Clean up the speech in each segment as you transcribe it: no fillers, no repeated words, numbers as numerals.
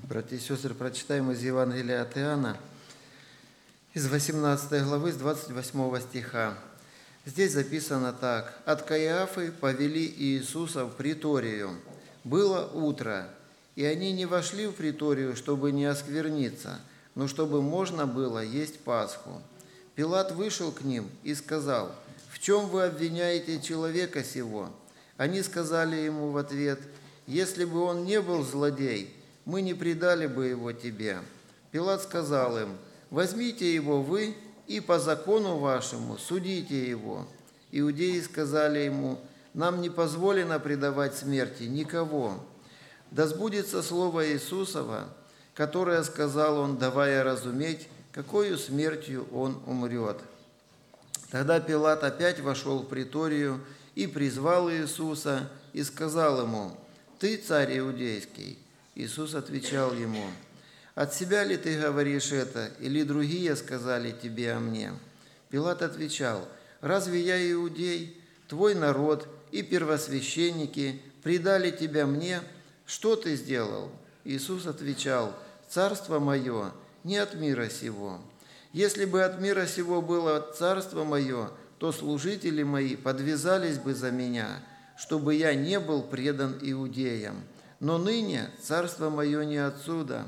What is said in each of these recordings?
Братья и сестры, прочитаем из Евангелия от Иоанна, из 18 главы, с 28 стиха. Здесь записано так. «От Каиафы повели Иисуса в приторию. Было утро, и они не вошли в приторию, чтобы не оскверниться, но чтобы можно было есть Пасху. Пилат вышел к ним и сказал: „В чем вы обвиняете человека сего?“ Они сказали ему в ответ: „Если бы он не был злодей, мы не предали бы его тебе“. Пилат сказал им: „Возьмите его вы и по закону вашему судите его“. Иудеи сказали ему: „Нам не позволено предавать смерти никого“. Да сбудется слово Иисусова, которое сказал он, давая разуметь, какою смертью он умрет. Тогда Пилат опять вошел в приторию и призвал Иисуса и сказал ему: „Ты царь иудейский?“ Иисус отвечал ему: „От себя ли ты говоришь это, или другие сказали тебе о мне?“ Пилат отвечал: „Разве я иудей? Твой народ и первосвященники предали тебя мне. Что ты сделал?“ Иисус отвечал: „Царство мое не от мира сего. Если бы от мира сего было царство мое, то служители мои подвязались бы за меня, чтобы я не был предан иудеям. Но ныне царство мое не отсюда“.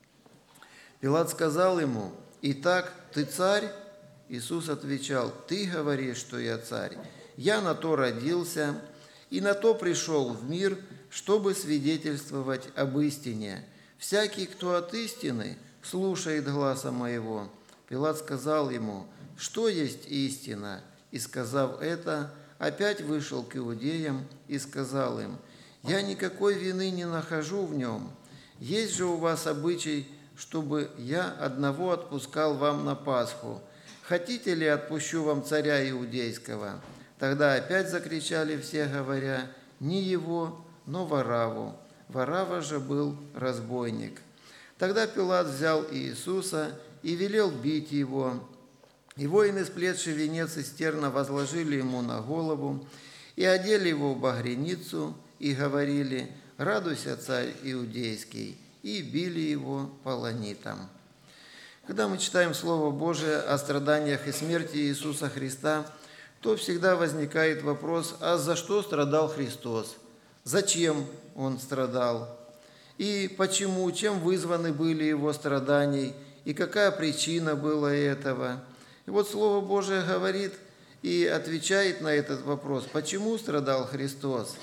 Пилат сказал ему: „Итак, ты царь?“ Иисус отвечал: „Ты говоришь, что я царь. Я на то родился и на то пришел в мир, чтобы свидетельствовать об истине. Всякий, кто от истины, слушает гласа моего“. Пилат сказал ему: „Что есть истина?“ И, сказав это, опять вышел к иудеям и сказал им: „Я никакой вины не нахожу в нем. Есть же у вас обычай, чтобы я одного отпускал вам на Пасху. Хотите ли, отпущу вам царя иудейского?“ Тогда опять закричали все, говоря: „Не его, но Варавву“. Варавва же был разбойник. Тогда Пилат взял Иисуса и велел бить его. И воины, сплетши венец из терна, возложили ему на голову и одели его в багряницу, и говорили: „Радуйся, царь иудейский“, и били его полонитом. Когда мы читаем Слово Божие о страданиях и смерти Иисуса Христа, то всегда возникает вопрос: а за что страдал Христос? Зачем Он страдал? И почему, чем вызваны были Его страдания, и какая причина была этого? И вот Слово Божие говорит и отвечает на этот вопрос: почему страдал Христос?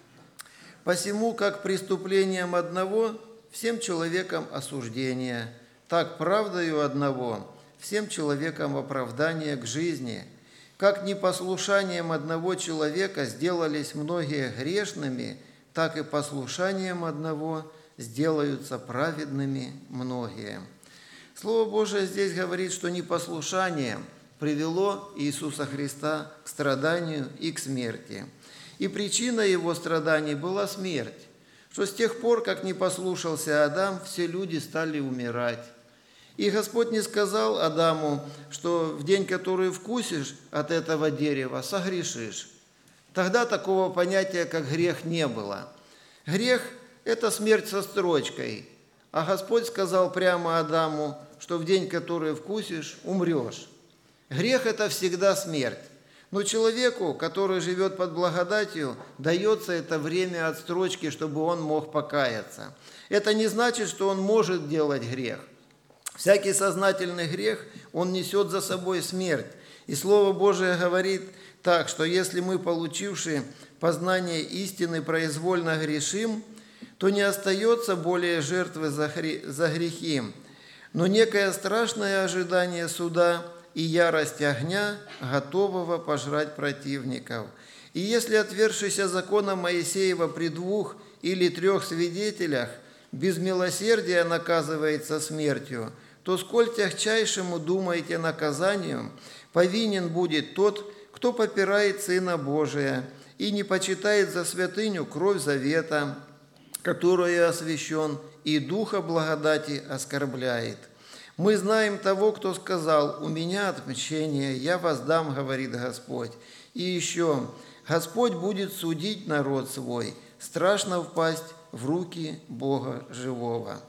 «Посему, как преступлением одного, всем человекам осуждение, так правдою одного, всем человекам оправдание к жизни. Как непослушанием одного человека сделались многие грешными, так и послушанием одного сделаются праведными многие». Слово Божие здесь говорит, что непослушание привело Иисуса Христа к страданию и к смерти. И причина его страданий была смерть, что с тех пор, как не послушался Адам, все люди стали умирать. И Господь не сказал Адаму, что в день, который вкусишь от этого дерева, согрешишь. Тогда такого понятия, как грех, не было. Грех – это смерть со строчкой, а Господь сказал прямо Адаму, что в день, который вкусишь, умрешь. Грех – это всегда смерть. Но человеку, который живет под благодатью, дается это время отстрочки, чтобы он мог покаяться. Это не значит, что он может делать грех. Всякий сознательный грех, он несет за собой смерть. И Слово Божие говорит так, что если мы, получивши познание истины, произвольно грешим, то не остается более жертвы за грехи, но некое страшное ожидание суда и ярость огня, готового пожрать противников. И если, отвергшийся закона Моисеева при 2 или 3 свидетелях, без милосердия наказывается смертью, то сколь тягчайшему, думаете, наказанию повинен будет тот, кто попирает Сына Божия и не почитает за святыню кровь завета, которую освящен, и Духа благодати оскорбляет. Мы знаем того, кто сказал: „У меня отмщение, я воздам, говорит Господь“. И еще: „Господь будет судить народ свой, страшно впасть в руки Бога живого“.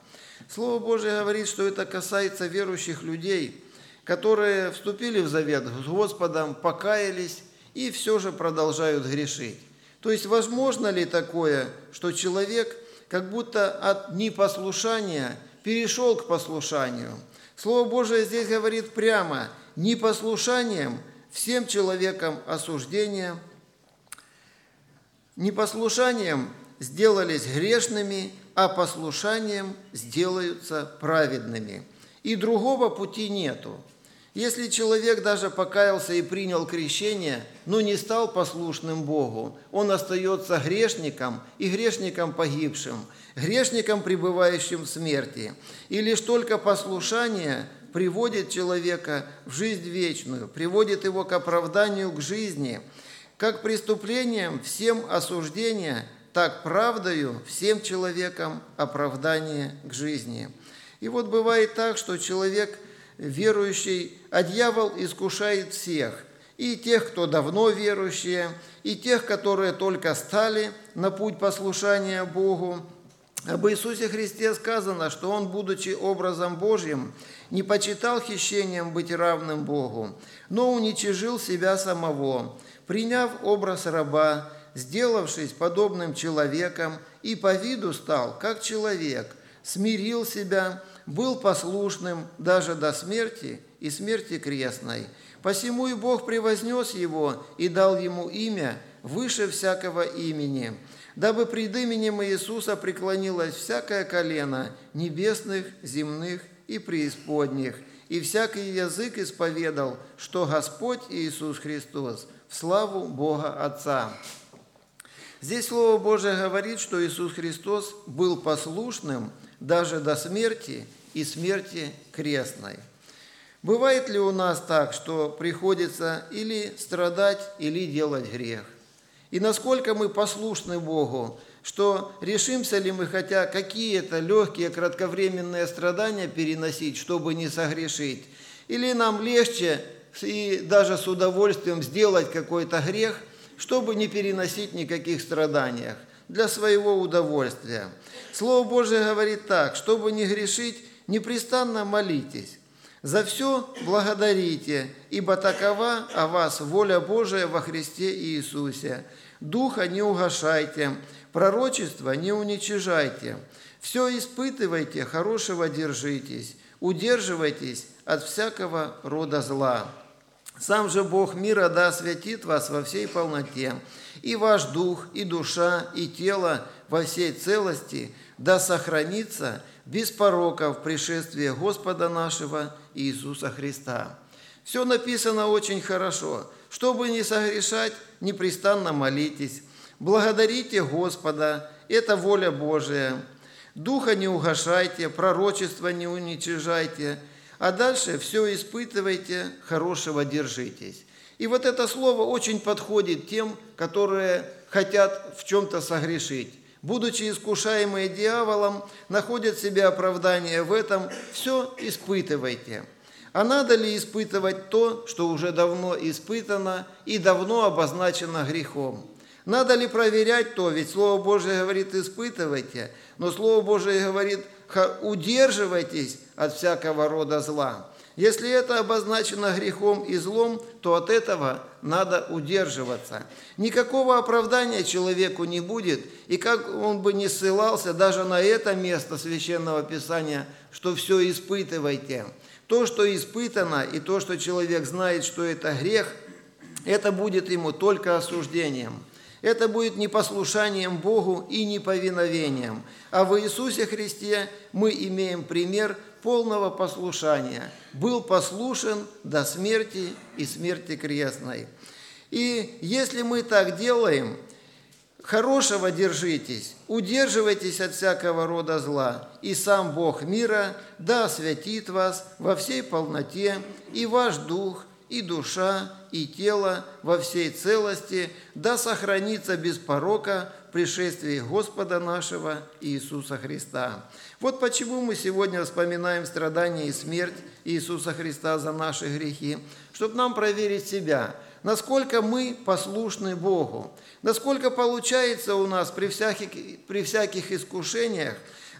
Слово Божие говорит, что это касается верующих людей, которые вступили в завет с Господом, покаялись и все же продолжают грешить. То есть возможно ли такое, что человек как будто от непослушания перешел к послушанию? Слово Божие здесь говорит прямо: непослушанием всем человекам осуждение, непослушанием сделались грешными, а послушанием сделаются праведными. И другого пути нету. Если человек даже покаялся и принял крещение, но не стал послушным Богу, он остается грешником и грешником погибшим, грешником, пребывающим в смерти. И лишь только послушание приводит человека в жизнь вечную, приводит его к оправданию, к жизни. Как преступлением всем осуждение, так правдою всем человекам оправдание к жизни. И вот бывает так, что человек верующий, а дьявол искушает всех, и тех, кто давно верующие, и тех, которые только стали на путь послушания Богу. Об Иисусе Христе сказано, что Он, будучи образом Божьим, не почитал хищением быть равным Богу, но уничижил себя самого, приняв образ раба, сделавшись подобным человеком, и по виду стал, как человек, смирил себя, был послушным даже до смерти и смерти крестной. Посему и Бог превознес его и дал ему имя выше всякого имени, дабы пред именем Иисуса преклонилось всякое колено небесных, земных и преисподних, и всякий язык исповедал, что Господь Иисус Христос в славу Бога Отца». Здесь Слово Божие говорит, что Иисус Христос был послушным даже до смерти и смерти крестной. Бывает ли у нас так, что приходится или страдать, или делать грех? И насколько мы послушны Богу, что решимся ли мы хотя какие-то легкие кратковременные страдания переносить, чтобы не согрешить? Или нам легче и даже с удовольствием сделать какой-то грех, чтобы не переносить никаких страданий, для своего удовольствия? Слово Божие говорит так: чтобы не грешить, непрестанно молитесь. За все благодарите, ибо такова о вас воля Божия во Христе Иисусе. Духа не угашайте, пророчества не уничижайте. Все испытывайте, хорошего держитесь, удерживайтесь от всякого рода зла. Сам же Бог мира да освятит вас во всей полноте, и ваш дух, и душа, и тело во всей целости да сохранится без порока в пришествии Господа нашего Иисуса Христа. Все написано очень хорошо. Чтобы не согрешать, непрестанно молитесь. Благодарите Господа, это воля Божия. Духа не угашайте, пророчества не уничижайте. А дальше все испытывайте, хорошего держитесь. И вот это слово очень подходит тем, которые хотят в чем-то согрешить. Будучи искушаемые дьяволом, находят себе оправдание в этом, все испытывайте. А надо ли испытывать то, что уже давно испытано и давно обозначено грехом? Надо ли проверять то? Ведь Слово Божие говорит: испытывайте, но Слово Божие говорит: удерживайтесь от всякого рода зла. Если это обозначено грехом и злом, то от этого надо удерживаться. Никакого оправдания человеку не будет, и как он бы ни ссылался даже на это место Священного Писания, что все испытывайте. То, что испытано, и то, что человек знает, что это грех, это будет ему только осуждением. Это будет непослушанием Богу и неповиновением. А в Иисусе Христе мы имеем пример полного послушания. Был послушен до смерти и смерти крестной. И если мы так делаем, хорошего держитесь, удерживайтесь от всякого рода зла, и сам Бог мира да освятит вас во всей полноте, и ваш дух, и душа, и тело во всей целости да сохранится без порока в пришествии Господа нашего Иисуса Христа. Вот почему мы сегодня вспоминаем страдания и смерть Иисуса Христа за наши грехи, чтобы нам проверить себя, насколько мы послушны Богу, насколько получается у нас при всяких искушениях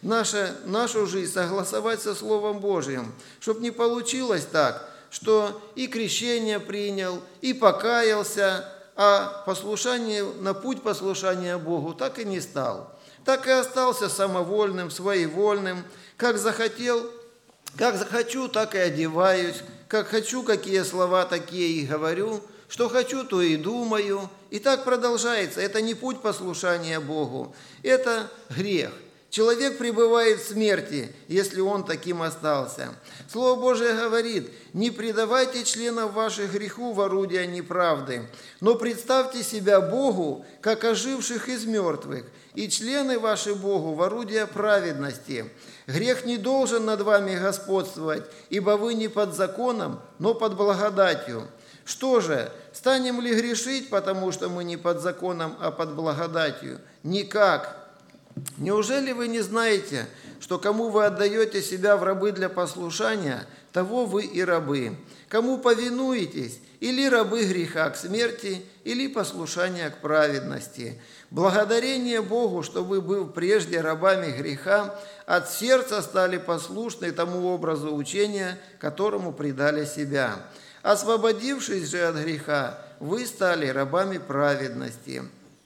нашу жизнь согласовать со Словом Божьим, чтобы не получилось так, что и крещение принял, и покаялся, а на путь послушания Богу так и не стал. Так и остался самовольным, своевольным, как захотел, как захочу, так и одеваюсь, как хочу, какие слова, такие и говорю, что хочу, то и думаю. И так продолжается. Это не путь послушания Богу, это грех. Человек пребывает в смерти, если он таким остался. Слово Божие говорит: «Не предавайте членов ваших греху в орудия неправды, но представьте себя Богу, как оживших из мертвых, и члены ваши Богу в орудия праведности. Грех не должен над вами господствовать, ибо вы не под законом, но под благодатью». Что же, станем ли грешить, потому что мы не под законом, а под благодатью? Никак. Неужели вы не знаете, что кому вы отдаете себя в рабы для послушания, того вы и рабы? Кому повинуетесь, или рабы греха к смерти, или послушания к праведности? Благодарение Богу, что вы, быв прежде рабами греха, от сердца стали послушны тому образу учения, которому предали себя. Освободившись же от греха, вы стали рабами праведности.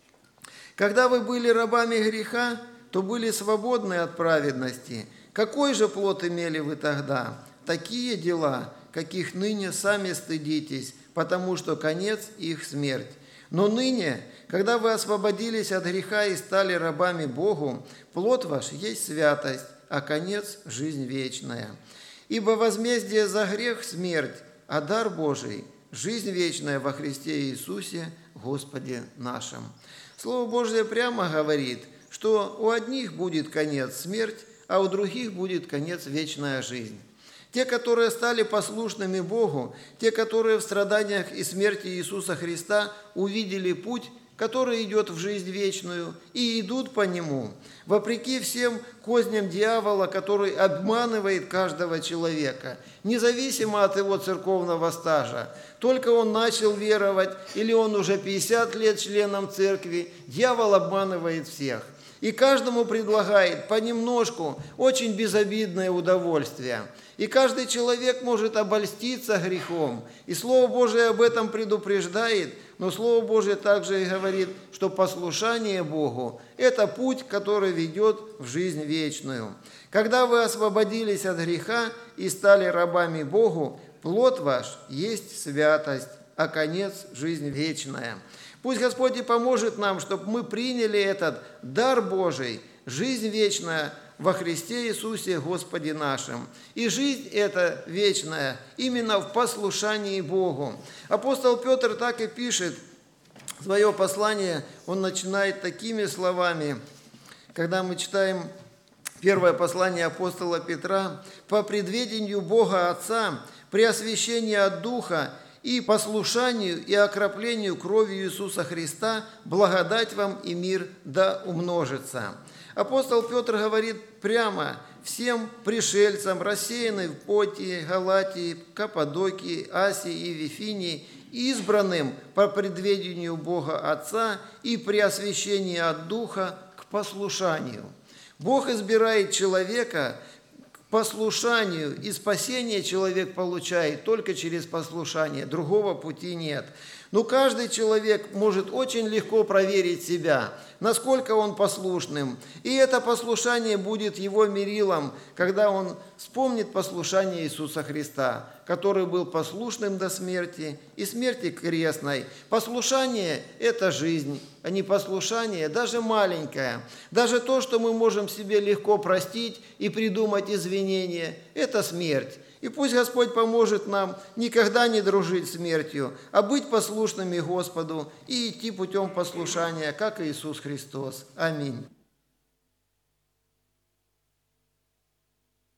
Когда вы были рабами греха, то были свободны от праведности. Какой же плод имели вы тогда? Такие дела, каких ныне сами стыдитесь, потому что конец их смерть. Но ныне, когда вы освободились от греха и стали рабами Богу, плод ваш есть святость, а конец – жизнь вечная. Ибо возмездие за грех – смерть, а дар Божий – жизнь вечная во Христе Иисусе, Господе нашим. Слово Божие прямо говорит, что у одних будет конец – смерть, а у других будет конец – вечная жизнь. Те, которые стали послушными Богу, те, которые в страданиях и смерти Иисуса Христа увидели путь, который идет в жизнь вечную, и идут по нему, вопреки всем козням дьявола, который обманывает каждого человека, независимо от его церковного стажа. Только он начал веровать, или он уже 50 лет членом церкви, дьявол обманывает всех. И каждому предлагает понемножку очень безобидное удовольствие. И каждый человек может обольститься грехом. И Слово Божие об этом предупреждает, но Слово Божие также и говорит, что послушание Богу – это путь, который ведет в жизнь вечную. Когда вы освободились от греха и стали рабами Богу, плод ваш есть святость, а конец – жизнь вечная. Пусть Господь и поможет нам, чтобы мы приняли этот дар Божий, жизнь вечная во Христе Иисусе Господе нашим. И жизнь эта вечная именно в послушании Богу. Апостол Петр так и пишет свое послание, он начинает такими словами, когда мы читаем первое послание апостола Петра: «По предведению Бога Отца, при освящении от Духа и послушанию и окроплению кровью Иисуса Христа, благодать вам и мир да умножится». Апостол Петр говорит прямо всем пришельцам, рассеянным в Понтии, Галатии, Каппадокии, Асии и Вифинии, избранным по предведению Бога Отца и при освящении от Духа к послушанию. Бог избирает человека к послушанию, и спасение человек получает только через послушание, другого пути нет. Но каждый человек может очень легко проверить себя, насколько он послушным. И это послушание будет его мерилом, когда он вспомнит послушание Иисуса Христа, который был послушным до смерти и смерти крестной. Послушание – это жизнь, а непослушание, даже маленькое. Даже то, что мы можем себе легко простить и придумать извинения – это смерть. И пусть Господь поможет нам никогда не дружить с смертью, а быть послушными Господу и идти путем послушания, как Иисус Христос. Аминь.